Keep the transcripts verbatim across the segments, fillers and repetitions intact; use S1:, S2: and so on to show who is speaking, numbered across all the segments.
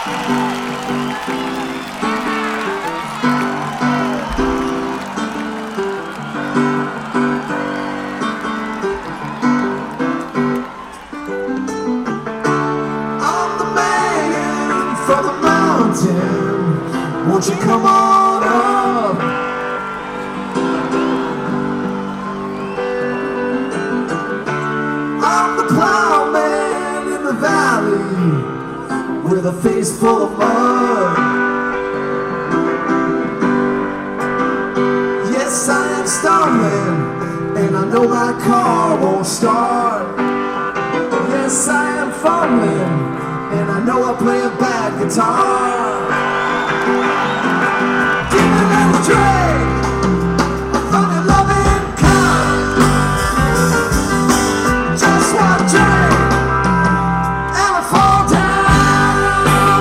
S1: From the mountain, won't you come on up? I'm the plowman in the valley with a face full of mud. Yes, I am stumbling, and I know my car won't start. Yes, I am fumbling, and I know I play a bad guitar. Give me a little drink from your loving cup. Just one drink and I fall down.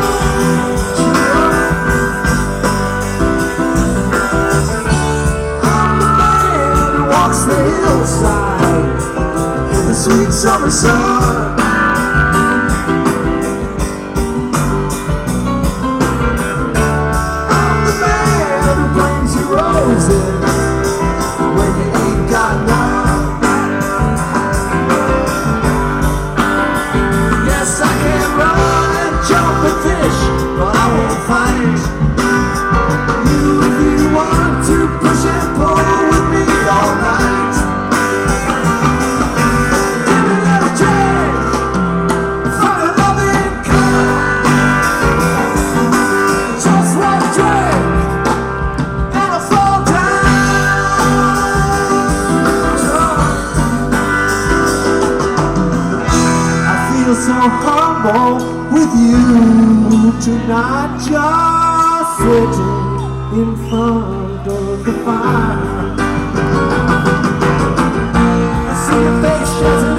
S1: I'm the man who walks the hillside in the sweet summer sun. When you ain't got none. Yes, I can run and jump and fish, but I won't fight you if you want to push and pull with me all night. Give me a little drink from your loving cup. Just one drink. So humble with you tonight, just sitting in front of the fire. I see your face,